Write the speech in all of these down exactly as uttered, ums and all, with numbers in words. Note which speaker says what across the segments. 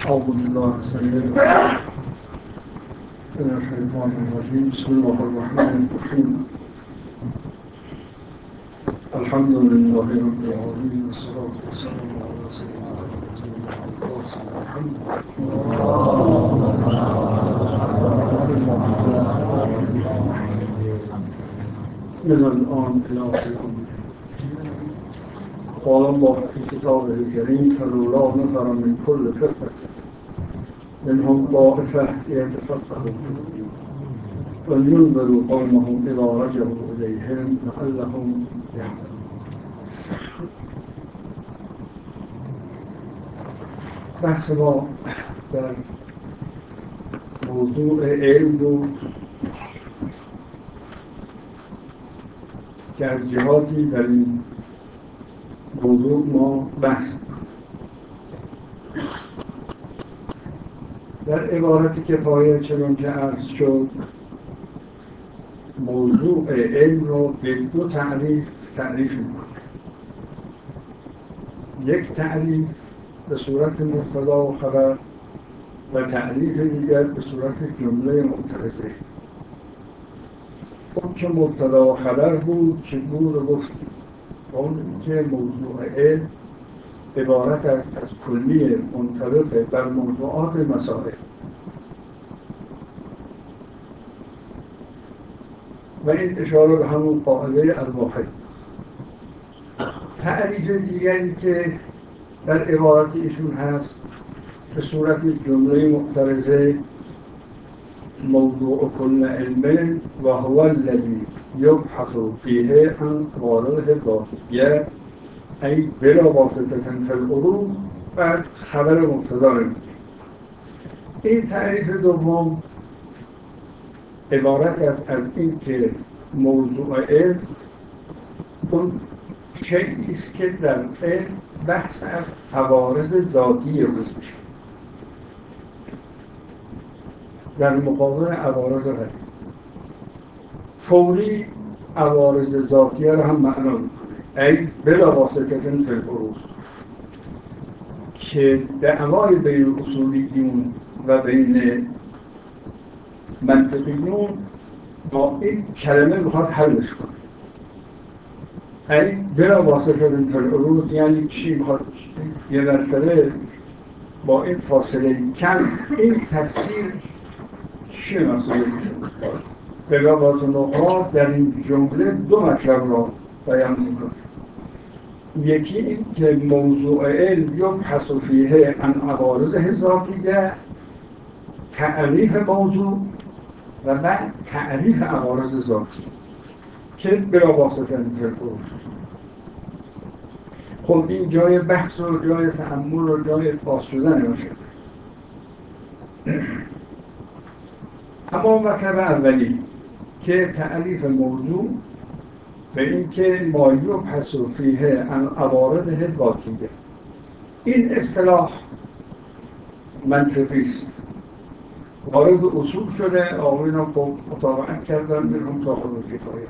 Speaker 1: أعوذ بالله السميع العليم من الشيطان الرجيم. بسم الله الرحمن الرحيم. الحمد لله رب العالمين والصلاة والسلام على سيدنا محمد من الآن إلى آخر قال الله في كتابه الكريم فلولا نفر من كل فرقة منهم طائفة يتفقهون ولينذروا قومهم إذا رجعوا إليهم لعلهم يحذرون. بحث ما در موضوع علم بود که از جهاتی در این موضوع ما بحث در عبارت کفایه چنان که عرض شد موضوع علم رو به دو تعریف تعریف می‌کنه. یک تعریف به صورت مبتدا و خبر و تعریف دیگر به صورت جمله معترضه. اون که مبتدا و خبر بود که بود رو گفتیم. اون که موضوع علم عبارت از, از کلیه منطبق بر موضوعات مسائل و این اشاره به همون قاعده الواحد. تعریف دیگری که در عبارت ایشون هست به صورت جمله معترضه موضوع کل علم و هو الذی یبحث فیه عن قواعد الواقعیه ای بلا واسطه فی العروض و خبر مبتدا رو میگه. این تعریف دوم عبارت است از این که موضوع علم اون شیئی است که در علم بحث از عوارض ذاتی روز میشه در مقابل عوارض غیبی. فوری عوارض ذاتیه رو هم معنا میکنه ای بلا واسطه فی العروض که دعوای بین اصولیون و بین منطقیون با این کلمه میخواد حلش کنه. ای بلا واسطه فی العروض یعنی چی؟ میخواد یه مرتبه با این فاصله کم این تفسیر چی مسئله میشه؟ به لغات نقاط در این جمله دو مطلب را بیان میکنه. یکی این که موضوع علم یبحث فیه عن عوارض ذاتیه تعریف موضوع و بعد تعریف عوارض ذاتی که بلا واسطه می‌کنه. خب این جای بحث و جای تأمل و جای باز شدن باشه. اما مطلب اولی که تعریف موضوع به این که ما یبحث فیه عن عوارض ذاتیه، این اصطلاح منطقی است، وارد اصول شده، آقایون هم مطابقت کردن منهم صاحب کفایه.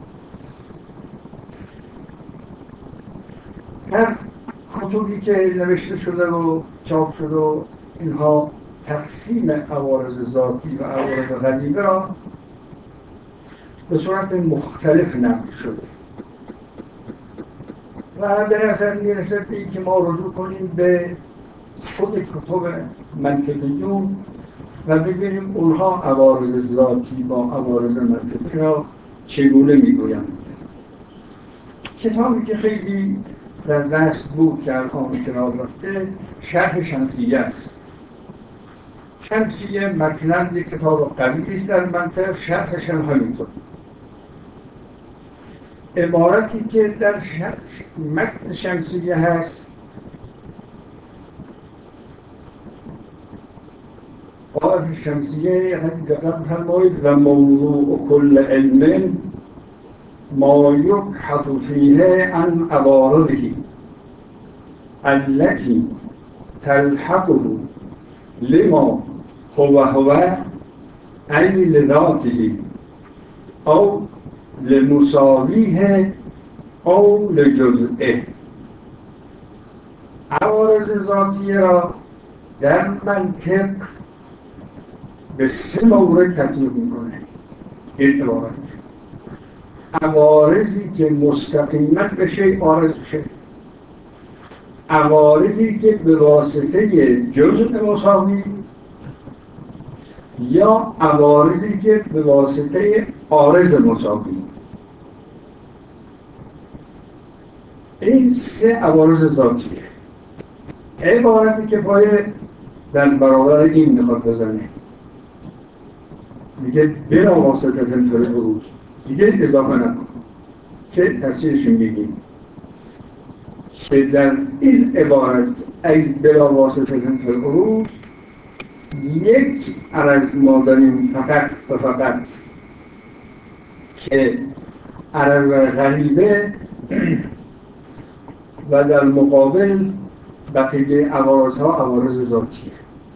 Speaker 1: در کتبی که نوشته شده و چاپ شده و اینها تقسیم عوارض ذاتی و عوارض غریبه را به صورت مختلف نقل شده و به نظر می‌رسد که ما رجوع کنیم به خود کتب منطقیون و ببینیم اونها عوارض ذاتی با عوارض منطقی را چگونه میگویند. کتابی که خیلی در دست بود که الان کنار رفته شرح شمسیه است. شمسیه متناً یک کتاب قوی است در منطق، شرحش هم همینطور. عبارتی که در متن شمسیه هست قال شمسیه دقیق فرمایید و موضوع کل علم ما یبحث فیه عن عوارضه التي تلحقه لما هو هو ای لذاته او لمساویه او لجزئه. عوارض ذاتیه را در منطق به سه مورد تطبیق میکنه این عبارت. عوارضی که مستقیما به شیء عارض میشه، عوارضی که به واسطه جزء مساوی، یا عوارضی که به واسطه عارض مساوی. این سه عوارض ذاتیه. عبارتی که پایه در برابر این میخواد بزنه، میگه بلا واسطه فی العروض، دیگه اضافه نکن که تفسیرش میگیم که در این عبارت ای بلا واسطه فی العروض یک عرض ما داریم فقط و فقط که عرض غریبه و در مقابل بقیه عوارضها عوارض ذاتیه.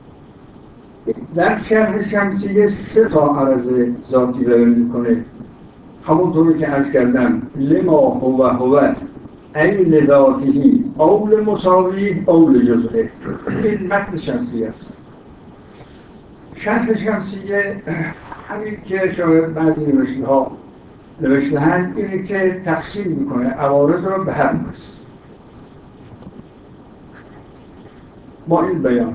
Speaker 1: در شرح شمسیه سه تا عرض ذاتی بیان میکنه، همونطوری که عرض کردم لما هو هو ای لذاته او لمساوی او لجزئه. این متن شمسیه است. شرح شمسیه همین که شاید بعضی نوشته ها نوشته هست اینه که تقسیم میکنه عوارض را به هر قسم. با این بیان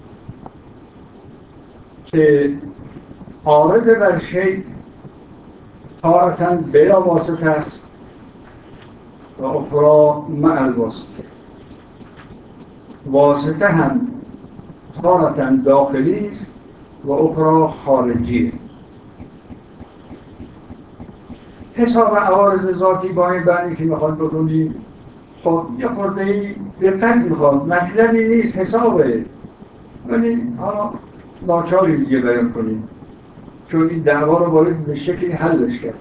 Speaker 1: که عارض بر شیء تارةً بلا واسطه است و اخرى مع الواسطه. واسطه هم تارةً داخلی است و اخرى خارجی. حساب عوارض ذاتی با این بعنی که میخواد بکنیم، خب یه خورده دقت میخواد، مطلبی نیست، حسابه، ولی حالا ناچاری دیگه بیان کنیم چون این دعوا رو باید به شکلی حلش کرد.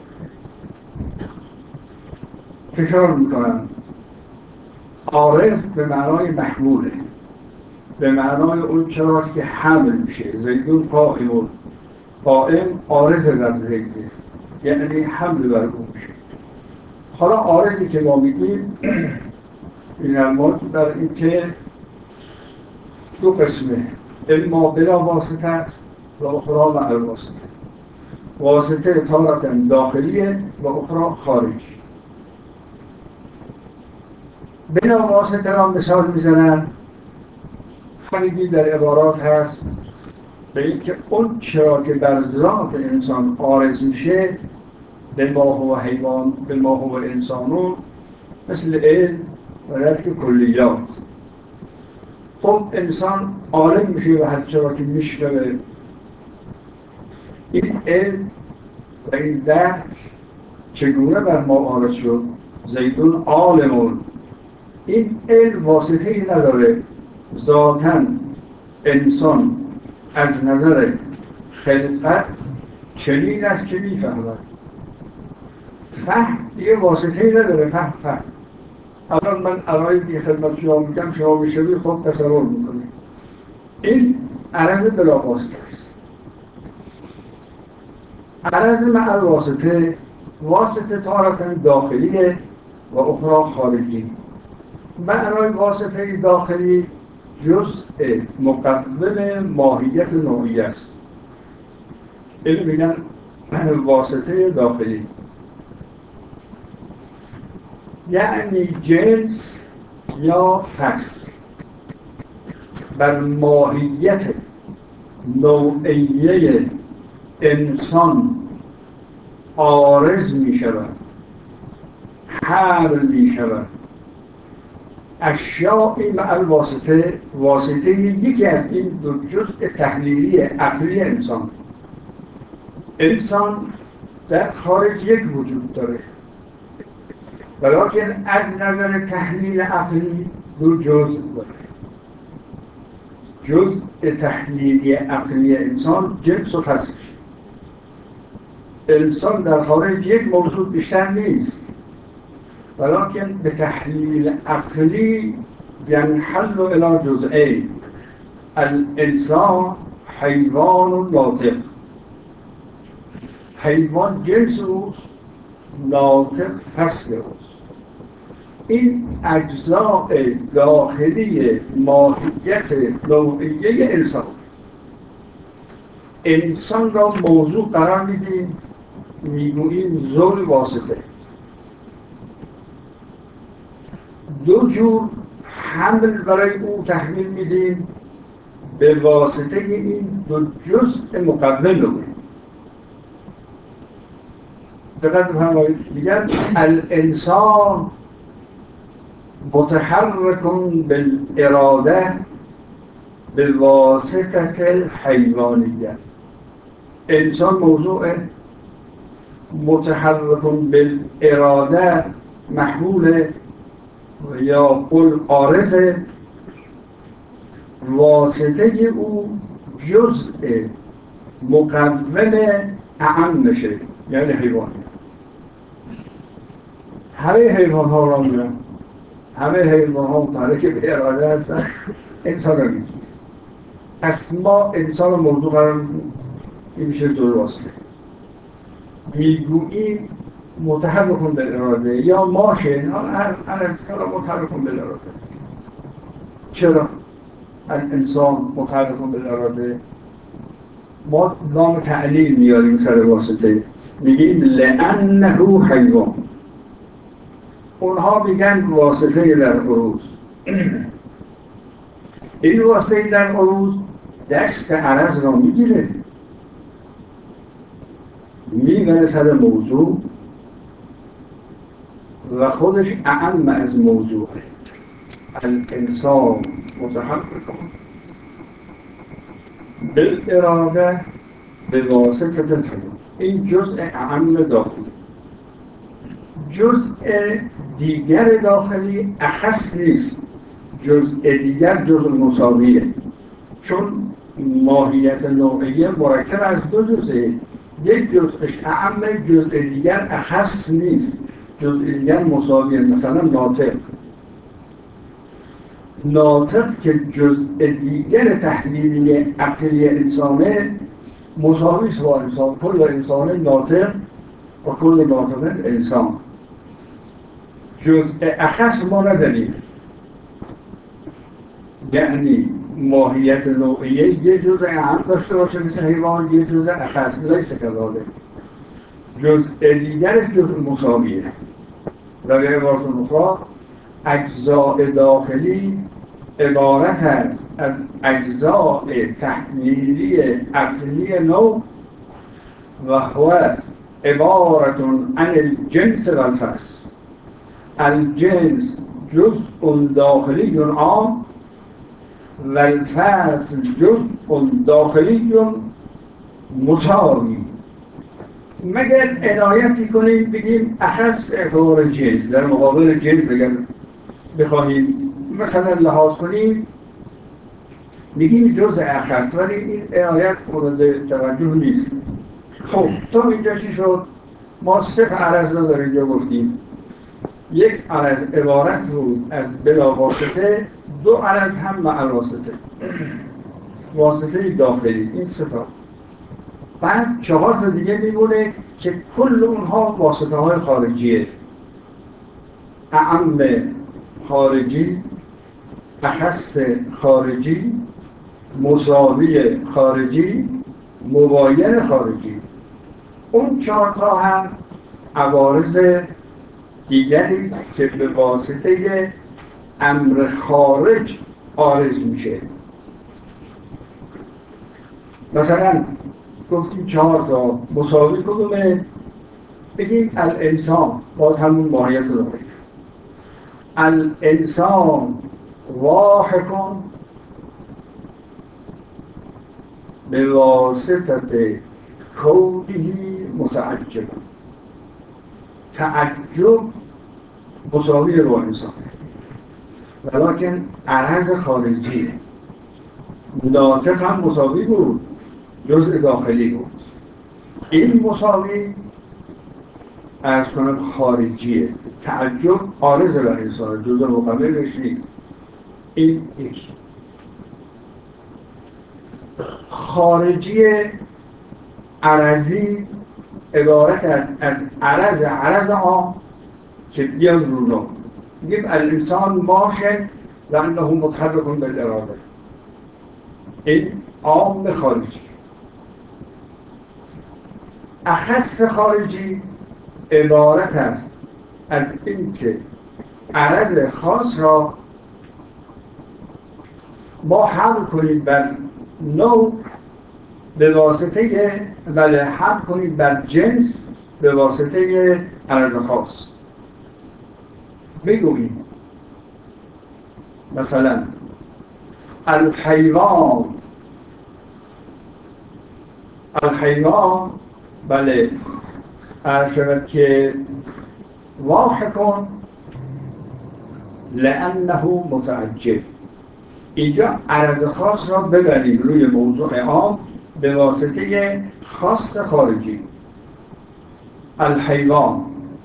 Speaker 1: تکرار میکنم، عارض به معنای محموله، به معنای اون چراست که حمل میشه. زیدون قائمون، قائم عارض بر زیده، یعنی حمل بر اون میشه. حالا عارضی که ما میگیم این المورد در این که دو قسمه، اما بلا واسطه است و اخرى مع الواسطه. واسطه تارةً داخلیه و اخرى خارجی. بلا واسطه را مثال میزنن، همینی در عبارات هست به این که اون چرا که بر ذات انسان عارض میشه، به ما هو حیوان، به ما هو انسانون، مثل علم و درک کلیات. خب انسان عالم میشه و هر چرا که میشنوه، این علم و این درک چگونه بر ما عارض شد؟ زیدون عالمون. این علم واسطه ای نداره، ذاتاً انسان از نظر خلقت چنین است که میفهمد. فهم دیگه واسطه ای نداره. فهم فهم الان من عرایزی که خدمت شما میگم شما میشوی خب تصور میکنید. این عرض بلا واسطه است. عرض مع الواسطه، واسطه تارةً داخلیه و اخرى خارجی. معنای واسطه داخلی جزء مقوم ماهیت نوعی است. اینو میگن واسطه داخلی، یعنی جنس یا فصل بر ماهیت نوعیه انسان عارض می شود، حمل می شود. اشیاء مع الواسطه، واسطه یکی از این دو جزء تحلیلی عقلی انسان. انسان در خارج یک وجود داره، ولیکن از نظر تحلیل عقلی دو جزء داره. جزء تحلیلی عقلی انسان جنس و فصلش. انسان در خارج یک موضوع بیشتر نیست، ولیکن به تحلیل عقلی ینحل الی جزئین: الانسان حیوان ناطق. حیوان جنس اوست، ناطق فصل اوست. این اجزاء داخلی ماهیت نوعیه انسان انسان را موضوع قرار میدیم، میگوییم ذل واسطه. دو جور حمل برای او تحمیل میدیم به واسطه این دو جزء مقوم رو. دقت بفرمایید، میگن الانسان متحرک بالاراده بواسطه الحیوانیه. انسان موضوع متحرک بالاراده محمول یا قل عارض، واسطه او جزء مقوم اعم میشه، یعنی حیوان. همه حیوان ها را میرن، همه حیوان ها متحرک به اراده هستن، انسان را میگیم. پس ما انسان را موضوع قرار میدیم، این میشه درسته. میگوییم متحرک به اراده یا ماشه، هر متحرک به اراده. چرا؟ انسان متحرک به اراده. ما نام تعلیل میاریم سر واسطه، میگیم لأنه حیوان. اونها میگن واسطه در عروض. این واسطه در عروض دست عرض را میگیره، میبره سر موضوع و خودش اعم از موضوع. الانسان متحرک بالاراده به واسطه الحیوان. این جزء اعم داخلی. جزء دیگر داخلی اخص نیست، جزء دیگر جزء مساویه، چون ماهیت نوعیه مرکب از دو جزء، یک جزءش اعم، جزء دیگر اخص نیست، جزء دیگر مساویه. مثلا ناطق ناطق که جزء دیگر تحلیلی عقلی انسانه مساوی است با انسان. کل انسان ناطق و کل ناطق انسان. جزء اخص ما نداریم، یعنی ماهیت نوعیه یه جزء اعم داشته باشه مثل حیوان، یه جزء اخص لیس کذالک. جزء دیگرش جزء مساویه. و به عبارت اخرى اجزاء داخلی عبارت است از اجزاء تحلیلی عقلی نوع و هو عبارت عن الجنس و الفصل. الجنس جزء داخلی عام و الفصل جزء داخلی مساوی. مگر عنایتی کنیم بگیم اخص به اعتبار جنس، در مقابل جنس اگر بخواهیم مثلا لحاظ کنیم میگیم جزء اخص، ولی این عنایت مورد توجه نیست. خب تا اینجا چی شد؟ ما سه عرض رو در اینجا گفتیم. یک عرض عبارت بود از بلا واسطه، دو عرض هم مع واسطه، واسطه داخلی. این سه تا. بعد چهار تا دیگه میمونه که کل اونها واسطه های خارجیه، اعم خارجی، اخص خارجی، مساوی خارجی، مباین خارجی. اون چهار تا هم عوارض دیگری است که به واسطه امر خارج عارض میشه. مثلا گفتیم چهار تا مساوی کدومه؟ بگیم الانسان، باز همون ماهیت رو بگیم الانسان واحکن به واسطه کونه متعجب. تعجب مساوی با انسان، ولیکن عرض خارجیه. ناطق هم مساوی بود، جزء داخلی بود. این مساوی ارز کنم خارجیه. تعجب عارض بر انسان، جزء مقابلش نیست. این یک. خارجی عرضی عبارت از از عرض عرض عام که بیان رو رو میگیم الانسان ماشن لانه متحرک بالاراده. این عام خارجی. اخص خارجی عبارت است از اینکه عرض خاص را ما حمل کنید بر نوع به واسطه بله حمل کنید بر جنس به واسطه عرض خاص. بگوییم مثلا الحیوان الحیوان بله ارشد که واحد لانه متعجب. اینجا عرض خاص را ببریم روی موضوع عام به واسطه خاص خارجی. الحیوان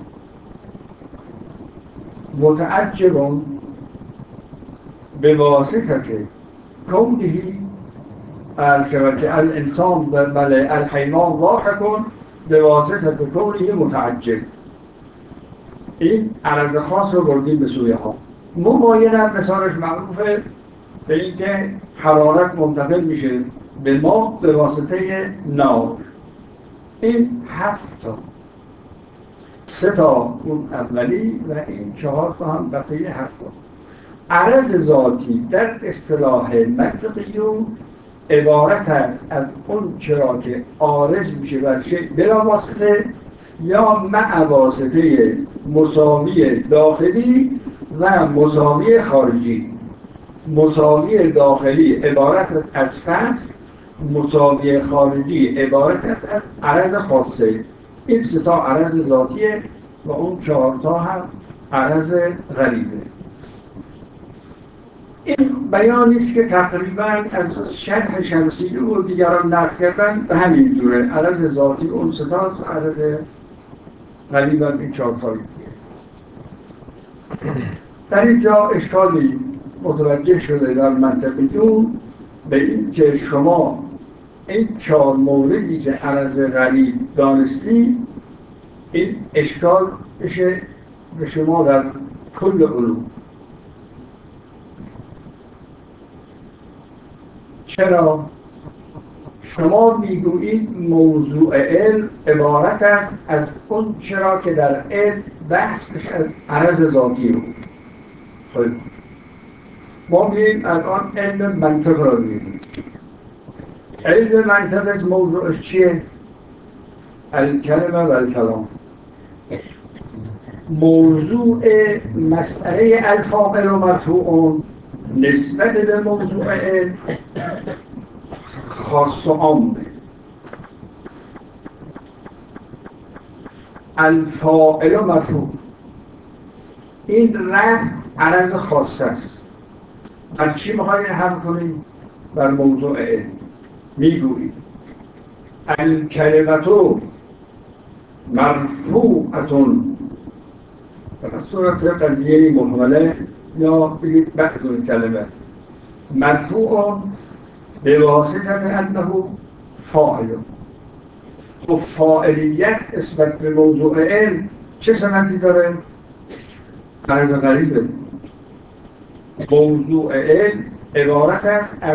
Speaker 1: متعجب به واسطه کونه ارشد الانسان بله الحیوان واحد به واسطه کونه متعجب. این عرض خاص رو بردیم به سوی ها. مباین هم مثالش معروفه به اینکه حرارت منتقل میشه به ما به واسطه نار. این هفت تا، سه تا اون اولی و این چهار تا هم بقیه هفت تا. عرض ذاتی در اصطلاح منطقیون عبارت است از اون چرا که عارض میشه بر شیء بلا واسطه یا مع واسطه مساوی داخلی و مساوی خارجی. مساوی داخلی عبارت از فصل، مساوی خارجی عبارت است از عرض خاصه. این سه تا عرض ذاتیه و اون چهار تا هم عرض غریبه. این بیانی است که تقریبا از شرح شمسی و دیگران نقل کردن به همین جوره. عرض ذاتی اون سه تا و عرض غریب هم این چهار تا. در اینجا اشکالی متوجه شده در منطقیون به این که شما این چهار موردی که عرض غریب دانستی این اشکال بشه به شما در کل علوم. چرا؟ شما میگویید موضوع علم عبارت است از اون چرا که در علم بحث بشه از عرض ذاتی رو. خب ما میگیم الان علم منطق را میگیم. علم منطق از موضوعش چیه؟ الکلمه و الکلام. موضوع مسئله الفاعل و مرفوع نسبت به موضوع علم خاص و عامه. الفاعل و مرفوع این رفع عرض خاص است. بر چی میخواید حمل کنید؟ بر موضوع علم. میگویید الکلمتو مرفوعتون در صورت قضیه محمله یا بگید بعد کلمه مرفوع به واسطه انه فاعل. خب فاعلیت نسبت به موضوع علم چه سمتی داره؟ عرض غریبه. موضوع علم عبارت است از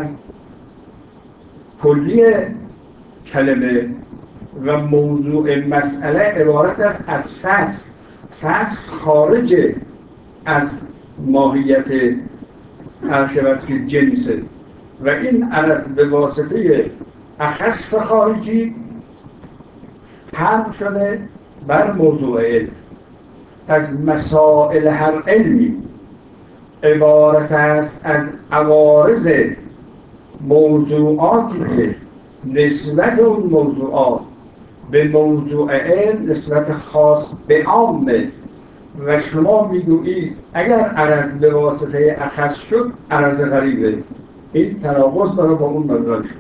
Speaker 1: کلی کلمه و موضوع مسئله عبارت است از فصل. فصل خارج از ماهیت هر شود که جنسه و این عرض به واسطه اخص خارجی حمل شده بر موضوع علم. از مسائل هر علمی عبارت است از عوارض موضوعاتی که نسبت اون موضوعات به موضوع علم نسبت خاص به عامه و شما میگویید اگر عرض به واسطه اخص شد عرض غریبه. این تناقض داره با اون مدرک شد.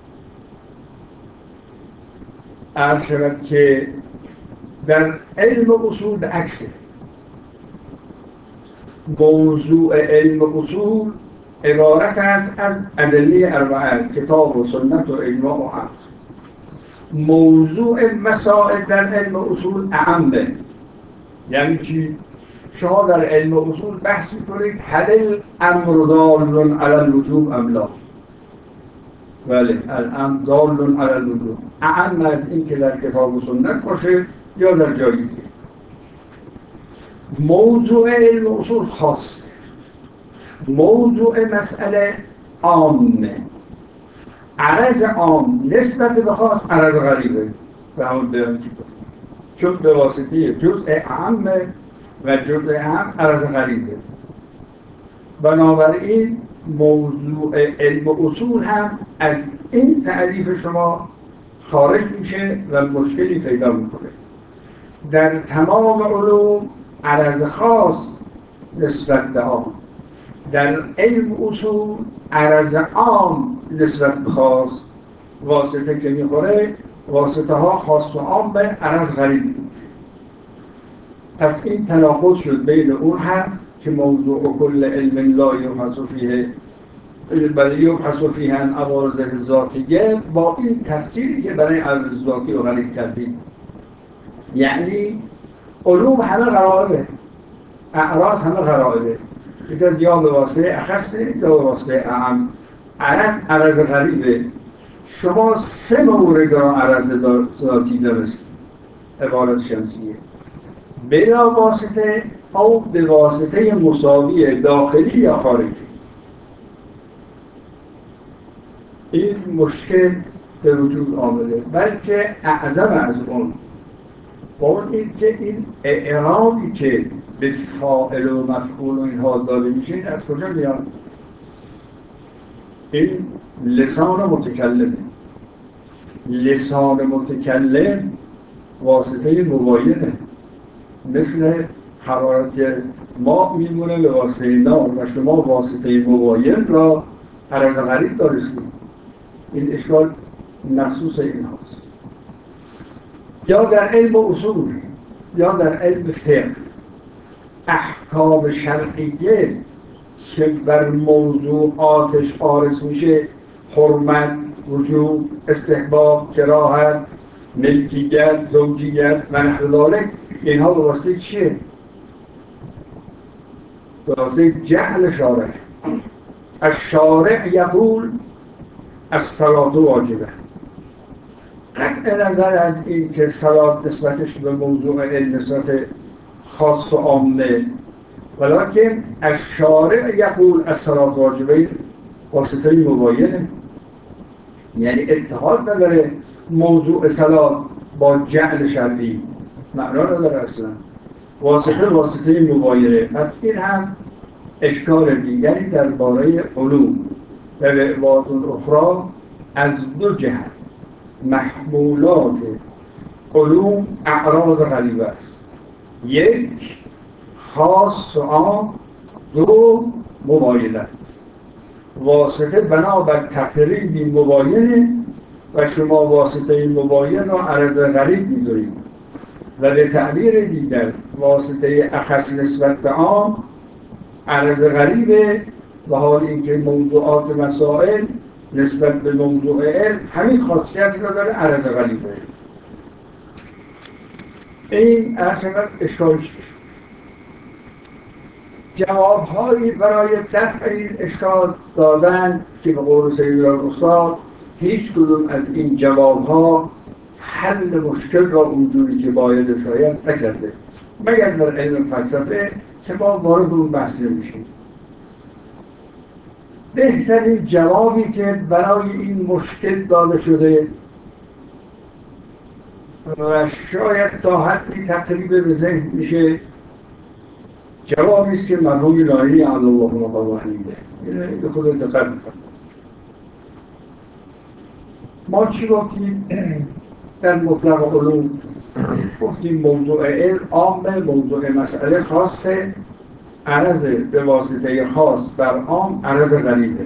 Speaker 1: عرض شد که در علم اصول به عکسه. موضوع علم اصول عبارت است از ادله اربعه کتاب و سنت و اجماع و عقل. موضوع مسائل در علم اصول اعمه. یعنی چی؟ شما در علم اصول بحث میکنید هل الامر دال علی الوجوب ام لا؟ بله، الامر دال علی الوجوب اعم از این که در کتاب و سنت باشه یا در جایی دیگه. موضوع علم اصول خاص، موضوع مسئله عامه، عرض عام نسبت به خاص عرض غریبه به همون بیان که چون به واسطه جزء اعم و جزء اعم عرض غریبه. بنابراین موضوع علم اصول هم از این تعریف شما خارج میشه و مشکلی پیدا میکنه. در تمام علوم عرض خاص نسبت به عام، در علم اصول عرض عام نسبت به خاص، واسطه که میخوره واسطه ها خاص و عام به عرض غریب میشه. پس این تناقض شد بین اون هم که موضوع کل علم لا یبحث فیه بل یبحث فیه عن عوارض ذاتیه با این تفسیری که برای عوارض ذاتی و غریب کردیم. یعنی علوم همه غرائبه، اعراض همه غرائبه، یا به واسطه اخصه یا به واسطه اعم. عرض عرض غریبه. شما سه مورد را عرض ذاتی دارست، عبارت شمسیه، بلا واسطه او به واسطه مساوی داخلی یا خارجی. این مشکل به وجود آمده، بلکه اعظم از اون با اون این که این اعرابی که به فاعل و مفعول و اینها داده میشه این از کجا میاد؟ این لسان متکلم، لسان متکلم واسطه مباینه، مثل حرارت ما میمونه به واسطه نار و شما واسطه مباین را عرض غریب دارستید. این اشکال مخصوص این هاست. یا در علم اصول یا در علم فقه احکام شرعیه که بر موضوعاتش عارض میشه، حرمت، وجوب، استحباب، کراهت، ملکیت، زوجیت و نحو ذلک، اینها به واسطه چیه؟ به واسطه جهل شارع. الشارع یقول الصلاة واجبه. قطع نظر از این که صلات نسبتش به موضوع علم نسبت خاص و عامه، ولیکن الشارع یقول الصلاة واجبه واسطه مباینه، یعنی اتحاد نداره موضوع صلات با جعل شرعی، معنا نداره اصلا، واسطه واسطه مباینه. پس این هم اشکال دیگری درباره علوم و به عبارت اخرى از دو جهت محمولات علوم اعراض غریبه است. یک خاص و عام، دو مباینت. واسطه بنابر تقریبی مباینه و شما واسطه مباین را عرض غریب می‌دارید و به تعبیر دیگر واسطه اخص نسبت به عام عرض غریبه، و حال اینکه موضوعات مسائل نسبت به موضوع علم همین خاصیت را داره، عرض غریبه. این اصلا اشکالش شد. جوابهایی برای دفع این اشکال دادن که به قول سید الاستاد هیچ کدوم از این جوابها حل مشکل را اونجوری که باید شاید نکرده، مگر در علم فلسفه که ما وارد اون بحث نمیشیم. بهترین جوابی که برای این مشکل داده شده و شاید تا حدی تقریبا به ذهن میشه، جوابی است که مرحوم الهی علی الله مقام حمیده اینه به خود دقت میکنم. ما چی گفتیم در مطلق علوم؟ گفتیم موضوع علم عامه، موضوع مسئله خاصه، عرض به واسطه خاص بر عام عرض غریبه.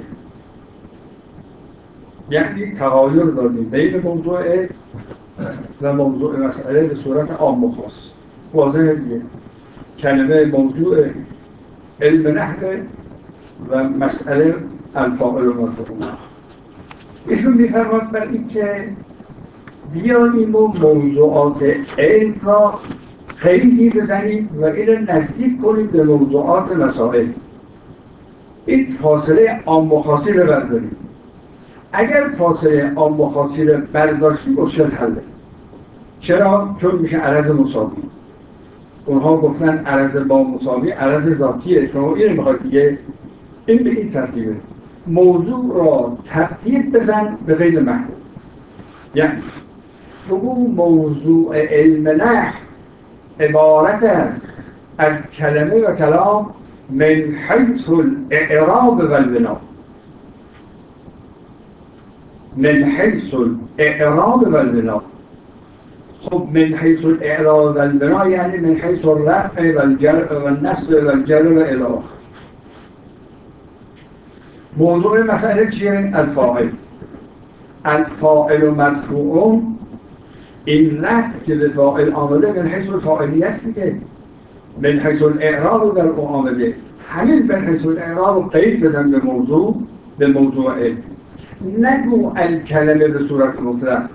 Speaker 1: یعنی تغایر دادیم بین موضوع علم و موضوع مسئله به صورت عام و خاص. واضحه دیگه. کلمه موضوع علم نحوه و مسئله الفاعل و مفعول. ایشون می‌فرماید بر این که بیاییم و موضوعات علم را خیلی بزنید و این نزدیک کنید به موضوعات مسائل. این فاصله عام و خاصی رو بردارید. اگر فاصله عام و خاصی رو برداشتی مشکل حله. چرا؟ چون میشه عرض مساوی. اونها گفتن عرض با مساوی عرض ذاتیه. شما این رو میخواید دیگه این به این ترتیبه. موضوع را تبدیل بزن به غیر محدود. یعنی بگو موضوع علم نحو عبارت است از کلمه و کلام من حیث الاعراب و البنا. من حیث الاعراب و البنا. خب من حیث الاعراب و البنا یعنی من حیث الرفع و الجر و النصب و الجر و الی آخر. موضوع مسئله چیه؟ الفاعل. الفاعل مرفوع. این رفع که به فاعل آمده من حیث الفاعلی است دیگه. من حیث الاعراب در او آمده. همین من حیث الاعراب قید بزن به موضوع، به موضوع علم. نگو الکلمه به صورت مطلق،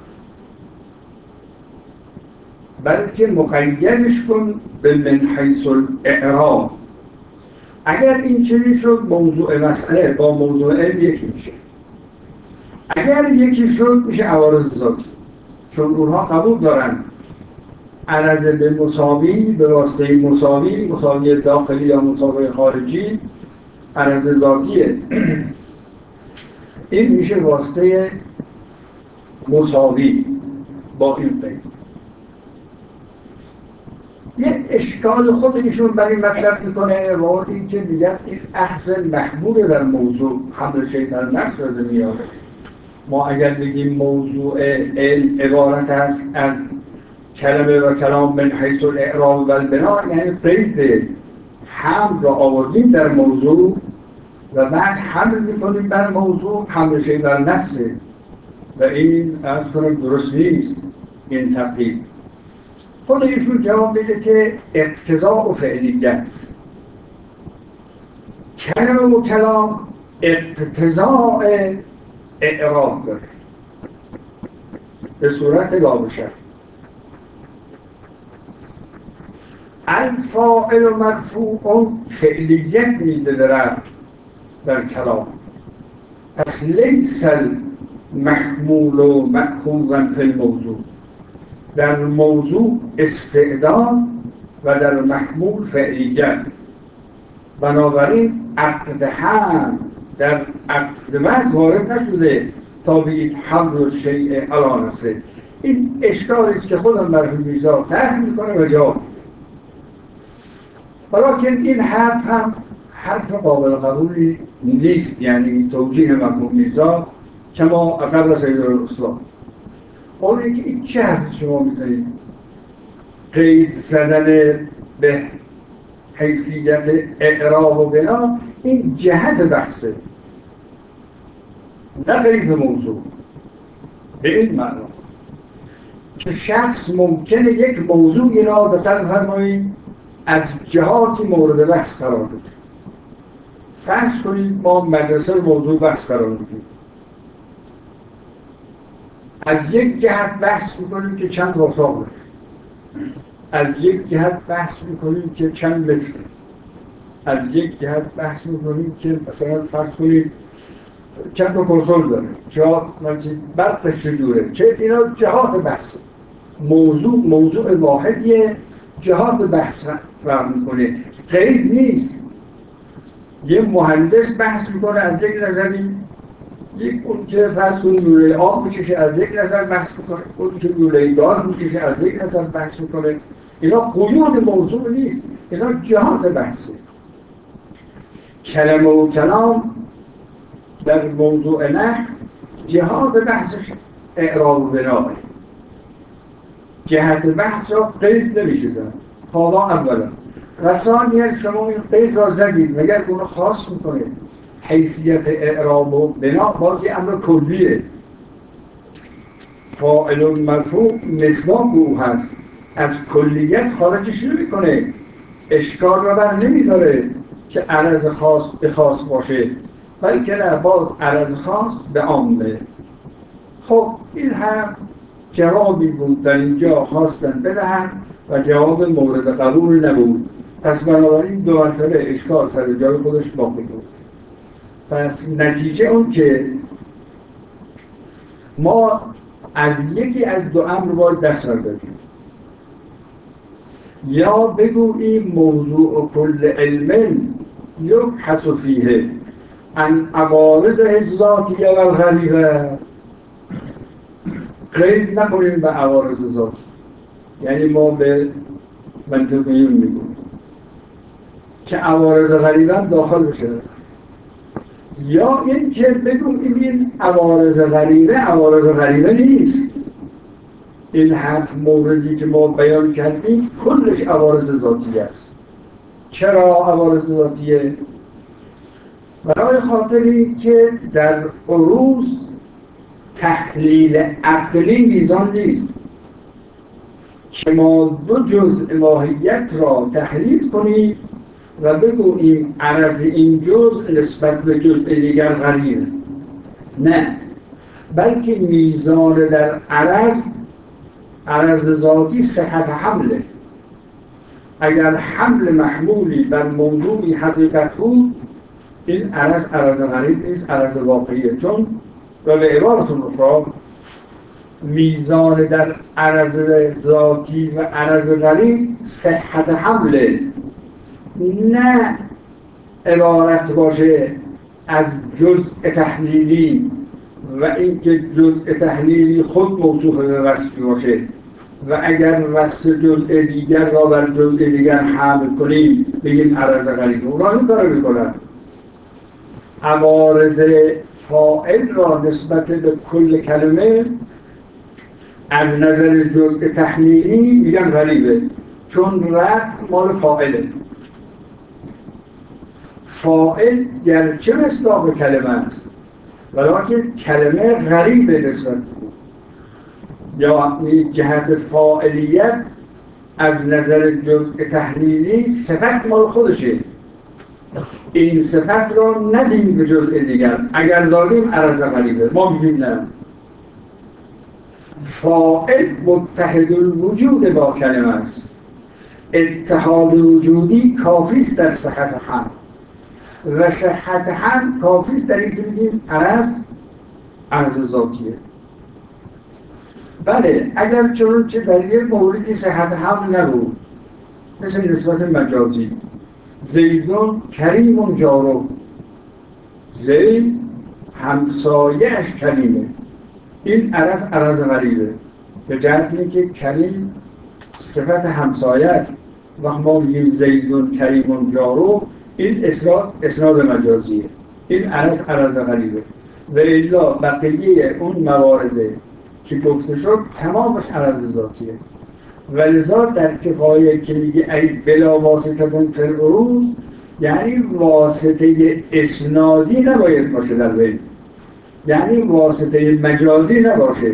Speaker 1: بلکه مقیدش کن به من حیث الاعراب. اگر این چنین شد موضوع مسئله با موضوع علم یکی میشه. اگر یکی شد میشه عوارض ذاتی، چون اونها قبول دارند عرض به مساوی به واسطه مساوی، مساوی داخلی یا مساوی خارجی عرض ذاتیه. این میشه واسطه مساوی با این قید. یه اشکال خود ایشون برای مطلب میکنه و این که میگن این اخذ محمول در موضوع حمل شیطان نفس شده میاره. ما اگر بگیم موضوع علم عبارت است از کلمه و کلام من حیث الاعراب و البنا، یعنی قید حمل را آوردیم در موضوع و بعد حمل میکنیم بر موضوع حمل شیطان نفسه و این از کنم درست نیست. این تقیید خود ایشون جواب میده که اقتضاء و فعلیت. کلمه و کلام اقتضاء اعراب داره به صورت لابشه. الفاعل و مرفوع فعلیت میده در در کلام. پس لیس المحمول و مأخوذا فی الموضوع. در موضوع استعداد و در محمول فعلیت. بنابراین عقد هم در عقد من وارد نشده تا بگید حمل و شیء علی نفسه. این اشکالی است که خودم مرحوم میرزا طرح میکنه و جواب. ولیکن این حرف هم حرف قابل قبولی نیست، یعنی توجیه مرحوم میرزا کما اقر سید الاسلام. اونه که این چه حرف شما میزنید؟ قید زدن به حیثیت اعراب و بنا این جهت بحثه، نه قید موضوع. به این معنی که شخص ممکنه یک موضوعی را به طرف فرمایید از جهاتی مورد بحث قرار بده. فرض کنید ما مدرسه موضوع بحث قرار میدیم. از یک جهت بحث میکنیم که چند اتاق داره، از یک جهت بحث میکنیم که چند متر، از یک جهت بحث میکنیم که مثلا فرض کنید چند تا کنترل داره، جا برقش چجوره، که اینا جهات بحث. موضوع موضوع واحدیه، جهات بحث فهم میکنه، قید نیست. یه مهندس بحث میکنه از یک نظری، یک اون که فرض کنید لوله آب میکشه از یک نظر بحث میکنه، اون که لوله گاز میکشه از یک نظر بحث میکنه. اینا قیود موضوع نیست، اینا جهات بحثه. کلمه و کلام در موضوع نحو جهات بحثش اعراب و بناه. جهت بحث را قید نمیشه زن. حالا اولا و ثانیا شما این قید را زدید مگر اونو خاص میکنه. حیثیت اعراب و بنا بازی امر کلیه. فاعل مرفوع مصداق او هست، از کلیت خارجش نمیکنه، اشکال را بر نمیداره که عرض خاص به خاص باشه، بلکه نه باز عرض خاص به عامه. خب این هم جوابی بود در اینجا خواستن بدهن و جواب مورد قبول نبود. پس بنابراین دو مرتبه اشکال سر جای خودش باقی بود. پس نتیجه اون که ما از یکی از دو امر باید دست برداریم، یا بگوییم موضوع کل علم یبحث فیه عن عوارض الذاتیه و الغریبه، قید نکنیم به عوارض ذاتی، یعنی ما به منطقیون میگوییم که عوارض غریبه هم داخل بشه، یا این که بگوییم این عوارض غریبه عوارض غریبه نیست، این هفت موردی که ما بیان کردیم کلش عوارض ذاتی است. چرا عوارض ذاتیه؟ برای خاطری که در عروض تحلیل عقلی میزان نیست که ما دو جزء ماهیت را تحلیل کنیم و بگوییم عرض این جزء نسبت به جزء دیگر غریبه. نه، بلکه میزان در عرض عرض ذاتی صحت حمله. اگر حمل محمولی بر موضوعی حقیقت بود، این عرض عرض غریب نیست، عرض واقعیه. چون و به عبارت اخرى میزان در عرض ذاتی و عرض غریب صحت حمله، نه عبارت باشه از جزء تحلیلی و اینکه جزء تحلیلی خود موصوف به وصفی باشه و اگر وصف جزء دیگر را بر جزء دیگر حمل کنیم بگیم عرض غریب. اونا این کارو میکنن، عوارض فاعل را نسبت به کل کلمه از نظر جزء تحلیلی میگن غریبه، چون رد مال فاعله. فاعل گرچه مصداق کلمه است ولیکن کلمه غریبه نسبت بود، یا جهت فاعلیت از نظر جزء تحلیلی صفت مال خودشه، این صفت را ندیم به جزء دیگر، اگر داریم عرض غریبه. ما میگیم نه، فاعل متحد الوجود با کلمه است، اتحاد وجودی کافیست در صحت هم و صحت هم کافیست در این که بگیم عرض عرض ذاتیه. بله، اگر چون که در یک موردی صحت هم نبود، مثل نسبت مجازی، زیدون کریم جارو، زید همسایه‌اش کریمه، این عرض عرض غریبه به جهت اینکه کریم صفت همسایه است. وقت ما میگیم زیدون کریم جارو، این اسناد اسناد مجازیه، این عرض عرض غریبه. و الا بقیه اون موارد که گفته شد تمامش عرض ذاتیه. ولذا در کفایه که میگه ای بلا واسطه فی العروض، یعنی واسطه اسنادی نباید باشه در بین، یعنی واسطه مجازی نباشه.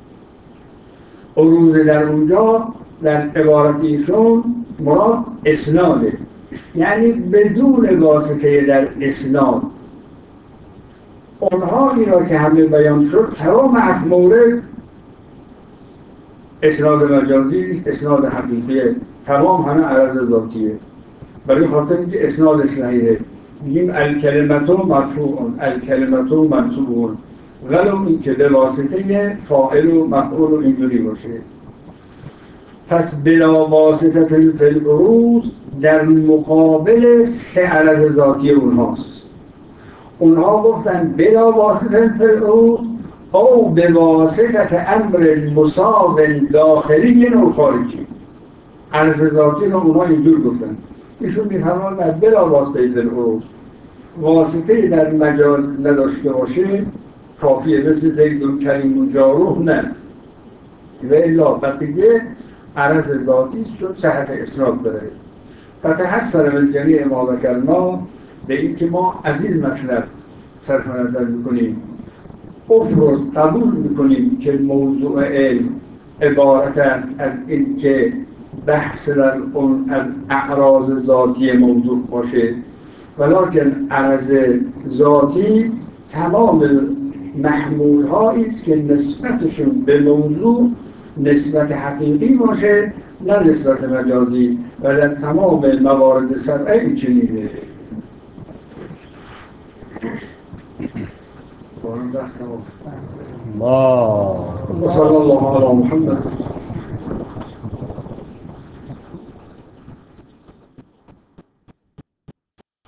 Speaker 1: عروض در اونجا در عبارت ایشون مراد اسناده، یعنی بدون واسطه در اسناد. اونها اینا که همه بیان شد تمام هفت مورد اسناد مجازی نیست، اسناد حقیقیه، تمام همه عرض ذاتیه. برای خاطر اینکه اسنادش صحیحه میگیم الکلمتو مرفوعون الکلمتو منصوبون، ولو این که به واسطه فاعل و مفعول و اینجوری باشه. پس بلا واسطه فی العروض در مقابل سه عرض ذاتی اونهاست. اونها گفتن بلا واسطه فی العروض او به واسطه امر مساو داخلی و خارجی. عرض ذاتی رو اونها اینجور گفتن، ایشون میفرمان در بلا واسطه فی العروض، واسطه در مجاز نداشته باشه کافیه، مثل زیدون کریم و جاروح نه. و الا بقیه عرض ذاتی چون صحت اسناد داره. فتحسن من جمیع ما ذکرنا، به این که ما از این مطلب صرف نظر میکنیم افرض قبول میکنیم که موضوع علم عبارت است از این که بحث در اون از اعراض ذاتی موضوع باشه، ولیکن عرض ذاتی تمام محمول هایی است که نسبتشون به موضوع نسبت حقیقی باشه نه نسبت مجازی و در تمام موارد سطعی این چنینه. بارم دست نماز الله و صلی الله علی محمد